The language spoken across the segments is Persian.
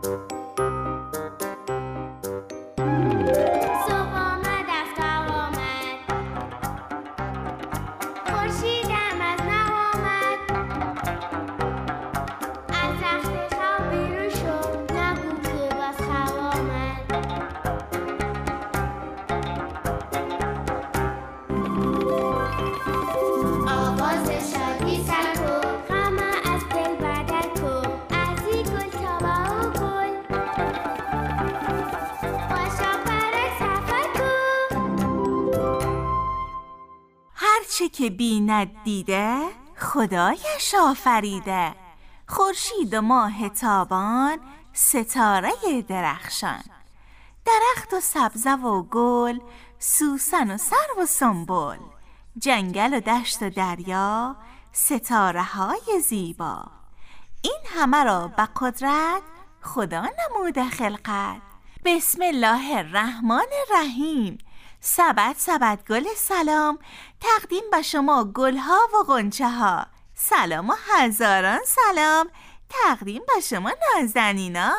چه که بیند دیده خدایش آفریده، خورشید و ماه تابان ستاره درخشان، درخت و سبزه و گل، سوسن و سرو و سنبل، جنگل و دشت و دریا، ستاره های زیبا. این همه را به قدرت خدا نموده خلقت. بسم الله الرحمن الرحیم. سبد سبد گل سلام، تقدیم به شما گلها و غنچه ها. سلام و هزاران سلام، تقدیم به شما نازنینا.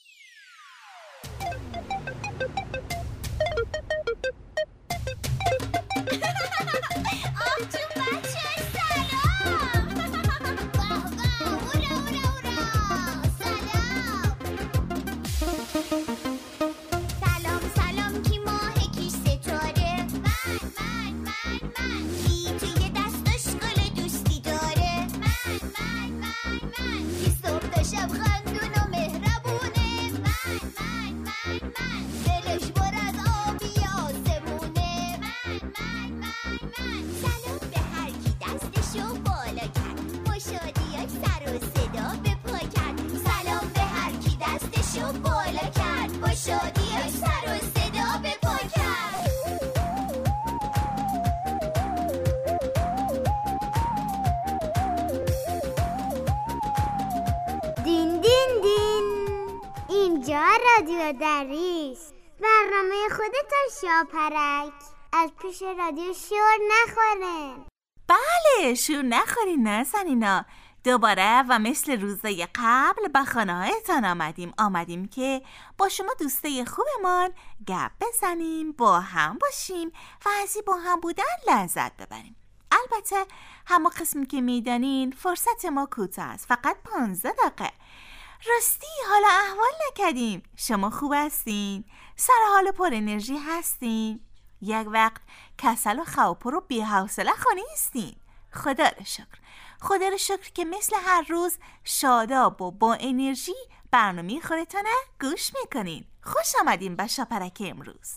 اینجا رادیو دریس، برنامه خودتو شاپرک. از پیش رادیو شور نخورن. بله، شور نخورین نازنینا. دوباره و مثل روزای قبل به خانه هایتان آمدیم که با شما دوسته خوبمان گپ بزنیم، با هم باشیم و از این با هم بودن لذت ببریم. البته همه قسمی که میدانین فرصت ما کوتاه است، فقط 15 دقیقه. راستی حالا احوال نکردیم، شما خوب هستین؟ سر حال پر انرژی هستین؟ یک وقت کسل و خوپر و بی‌حوصله نیستین؟ خدا رو شکر که مثل هر روز شاداب و با انرژی برنامه خودتانه گوش میکنین. خوش آمدین به شاپرک امروز.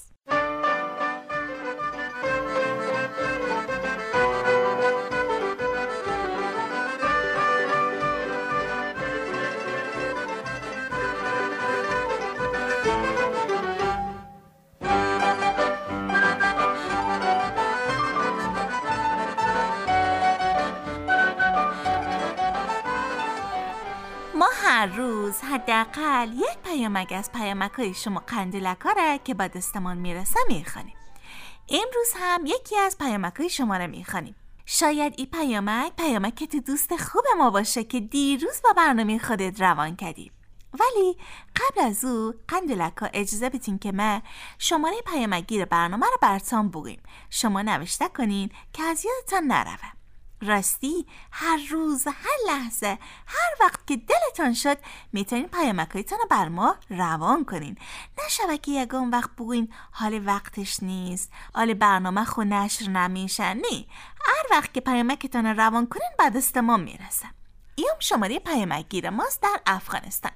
هر روز حداقل یک پیامک از پیامک‌های شما قندیلک‌ها را که با دستمان میرسه میخوانیم. امروز هم یکی از پیامک‌های شما را میخوانیم. شاید این پیامک تو دوست خوب ما باشه که دیروز با برنامه خودت روان کردی. ولی قبل از او قندیلک‌ها اجازه بدین که ما شماره پیامک‌گیر برنامه رو براتون بگیم. شما نوشته کنین که از یادتان نروه. راستی هر روز، هر لحظه، هر وقت که دلتان شد میتونین پیامک‌هایتان رو بر ما روان کنین. نشوه که یگان وقت بگوین حال وقتش نیست، حال برنامه خو نشر نمیشه. نه، هر وقت که پیامکتان رو روان کنین به دست ما میرسه. این شماره پیامک‌گیر ماست در افغانستان.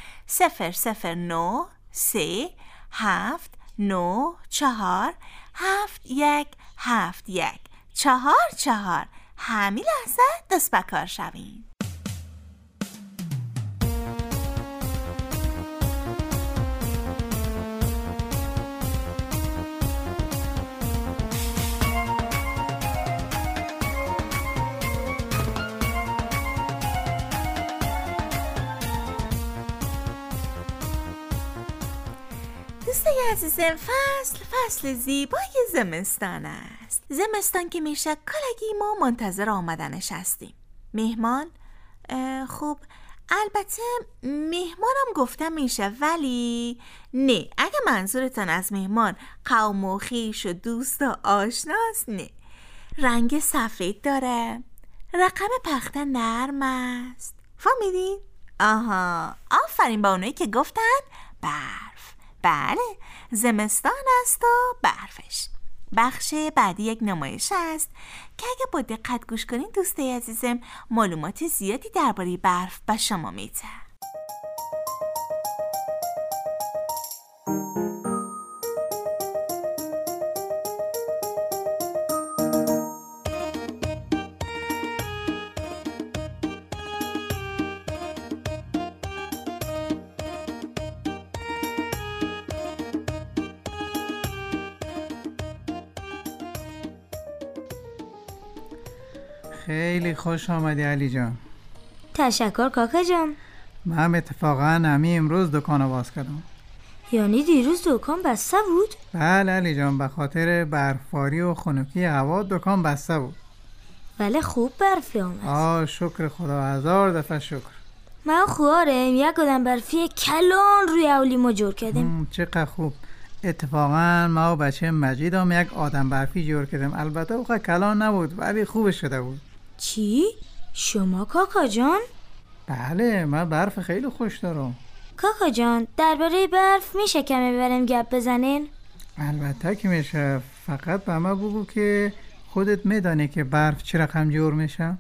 009 3 7 9 4 7 1 7 1 4 4. همین لحظه دست به کار شوین. دوستای عزیزم، فصل زیبای زمستان است. زمستان که میشه کلگی ما منتظر آمدنش هستیم. مهمان، خب البته مهمان گفتم میشه، ولی نه، اگه منظورتان از مهمان قوم و خویش و دوست و آشناست، نه. رنگ سفید داره، رقم پخته نرم است. فهمیدین؟ آها، آفرین با اونایی که گفتن برف. بله، زمستان است و برفش. بخش بعدی یک نمایش است که اگه با دقت گوش کنین دوستای عزیزم معلومات زیادی درباره برف به شما میده. خیلی خوش آمدی علی جان. تشکر کاکا جان. من اتفاقا همین امروز دکان باز کردم. یعنی دیروز دکان بسته بود؟ بله علی جان، به خاطر برفباری و خنکی هوا دکان بسته بود. ولی خوب برفی آمد. شکر خدا، 1000 دفعه شکر. من خوارم یک آدم برفی کلان روی اولی ما جور کردیم. چقدر خوب. اتفاقا ما و بچه مجید هم یک آدم برفی جور کردیم. البته اوقع کلان نبود ولی خوب شده بود. چی؟ شما کاکا جان؟ بله، من برف خیلی خوش دارم. کاکا جان درباره برف میشه کمی بریم گپ بزنین؟ البته که میشه، فقط به من بگو که خودت میدانی که برف چه رقم جور میشه؟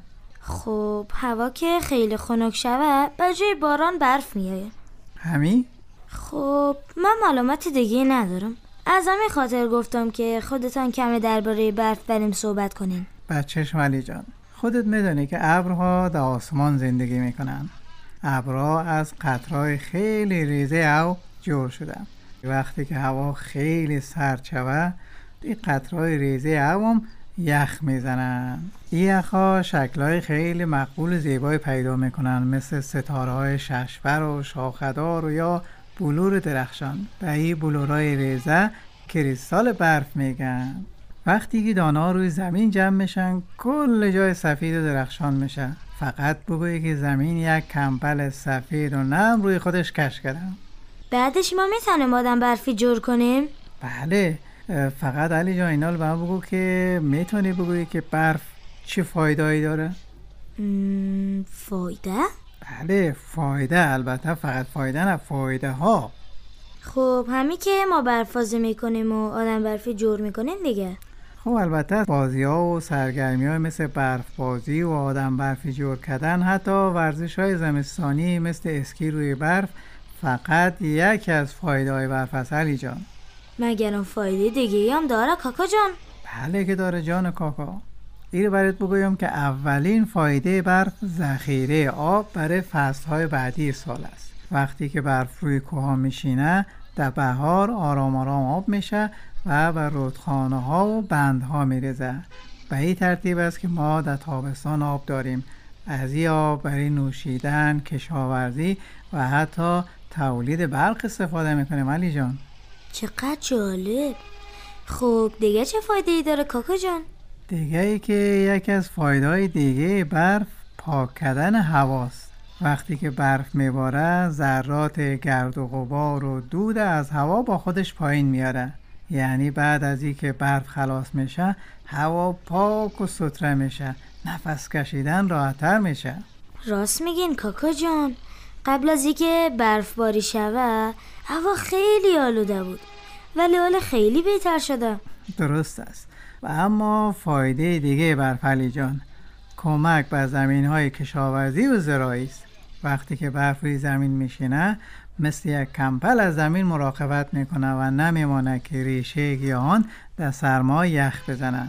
خب هوا که خیلی خنک شوه به جای باران برف میایه. همین؟ خب من معلومات دیگه ندارم، از همین خاطر گفتم که خودتان کمی درباره برف بریم صحبت کنین. بچه‌ش علی جان، خودت میدونی که ابرها در آسمان زندگی میکنن. ابرها از قطرهای خیلی ریزه او جور شدن. وقتی که هوا خیلی سرد شوه، این قطرهای ریزه او هم یخ میزنن. این یخها شکلهای خیلی مقبول و زیبایی پیدا میکنن، مثل ستاره‌های ششبر و شاخدار و یا بلور درخشان. به این بلورهای ریزه کریستال برف میگن. وقتی که دانه‌ها روی زمین جمع میشن کل جای سفید و درخشان میشه. فقط بگویی که زمین یک کمپل سفید و نرم روی خودش کش کردن. بعدش ما میتونیم آدم برفی جور کنیم؟ بله، فقط علی جان اینا رو به من بگو که میتونی بگویی که برف چه فایده‌ای داره؟ فایده؟ بله فایده، البته فقط فایده نه، فایده ها. خب همین که ما برفازی میکنیم و آدم برفی جور میکنیم دیگه. خب البته بازی ها و سرگرمی های مثل برف بازی و آدم برفی جور کردن، حتی ورزش های زمستانی مثل اسکی روی برف فقط یکی از فایده های برف است علی جان. مگر اون فایده دیگه هم داره کاکا جان؟ بله که داره جان کاکا. این رو برات بگویم که اولین فایده برف ذخیره آب برای فصل‌های بعدی سال است. وقتی که برف روی کوها میشینه در بهار آرام آرام آب میشه و به رودخانه‌ها و بندها میریزه. به این ترتیب است که ما در تابستان آب داریم. از این آب برای نوشیدن، کشاورزی و حتی تولید برق استفاده میکنیم علی جان. چقدر جالب. خب دیگه چه فایده ای داره کاکا جان؟ دیگه ای که یکی از فایده‌های دیگه برف پاک کردن هواست. وقتی که برف میباره ذرات گرد و غبار و دود از هوا با خودش پایین میاره. یعنی بعد از این که برف خلاص میشه هوا پاک و سوتره میشه، نفس کشیدن راحت‌تر میشه. راست میگین کاکا جان. قبل از اینکه برفباری شوه هوا خیلی آلوده بود ولی حالا خیلی بهتر شده. درست است. و اما فایده دیگه برف علی جان، کمک به زمین‌های کشاورزی و زراعی است. وقتی که برف روی زمین میشینه مثل یک کمپل از زمین مراقبت میکنه و نمیمانه که ریشه گیاهان در سرما یخ بزنه.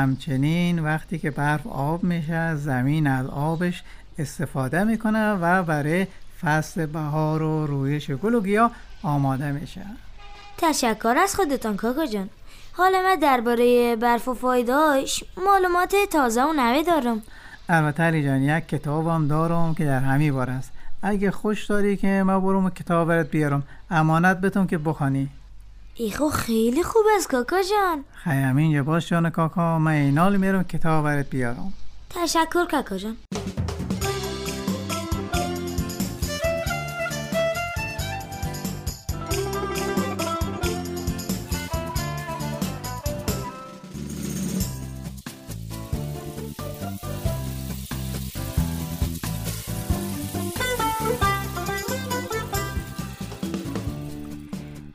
همچنین وقتی که برف آب میشه زمین از آبش استفاده میکنه و برای فصل بهار و رویش گل و گیاه آماده میشه. تشکر از خودتان کاکا جان. حالا من درباره برف و فایده‌اش معلومات تازه و نوی دارم. البته علی جان یک کتابم دارم که در همین باره است. اگه خوش داری که من برم کتاب برات بیارم امانت بتون که بخوانی. ایخو خیلی خوب است کاکا جان. خیلی اینجا باش جان کاکا، من اینال میرم کتاب برات بیارم. تشکر کاکا جان.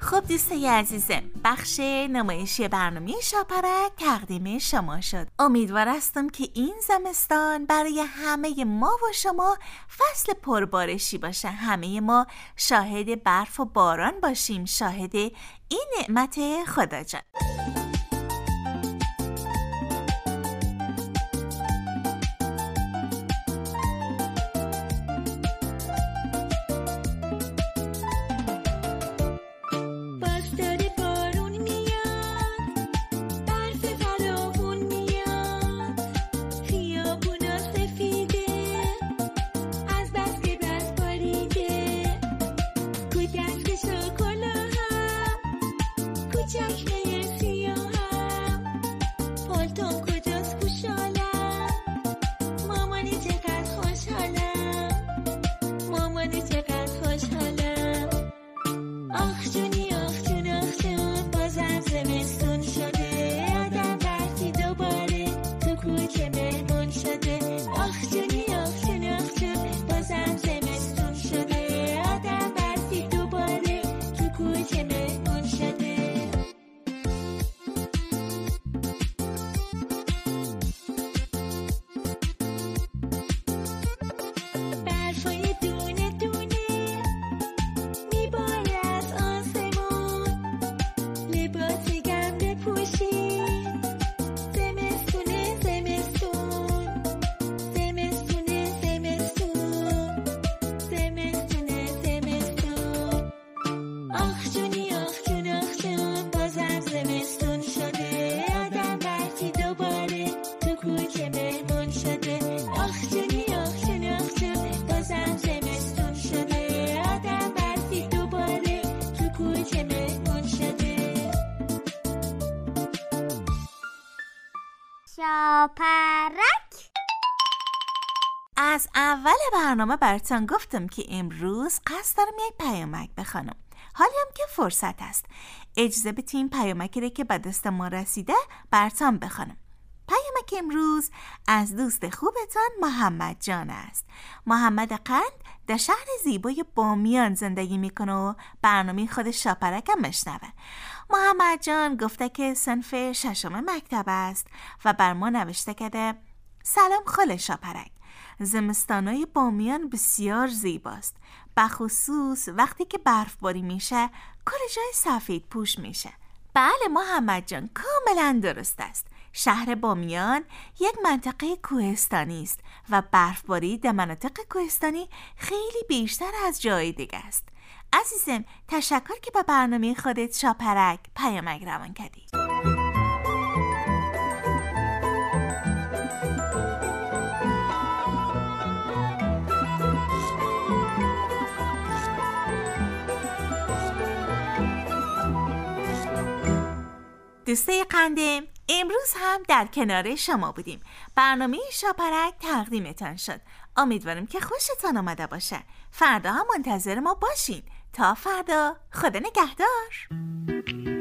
خب دوستای عزیزم، بخش نمایشی برنامه شاپرک تقدیم شما شد. امیدوار هستم که این زمستان برای همه ما و شما فصل پربارشی باشه. همه ما شاهد برف و باران باشیم، شاهد این نعمت خدا جان. شاپرک. از اول برنامه براتون گفتم که امروز قصد دارم یک پیامک بخونم. حالی هم که فرصت است، اجازه بدین پیامکی رو که به دست ما رسیده براتون بخونم. پیامک امروز از دوست خوبتان محمد جان است. محمد قند در شهر زیبای بامیان زندگی میکنه و برنامه خود شاپرک هم مشنوه. محمد جان گفته که صنف 6 مکتب است و بر ما نوشته کرده: سلام خاله شاپرک، زمستانای بامیان بسیار زیباست، بخصوص وقتی که برفباری میشه کل جای سفید پوش میشه. بله محمد جان، کاملا درست است. شهر بامیان یک منطقه کوهستانی است و برفباری در مناطق کوهستانی خیلی بیشتر از جای دیگه است. عزیزم، تشکر که به برنامه خودت شاپرک پیامک روان کردی. دوستای قندم، امروز هم در کنار شما بودیم. برنامه شاپرک تقدیمتان شد. امیدوارم که خوشتان آمده باشه. فردا هم منتظر ما باشین. تا فردا، خدا نگهدار.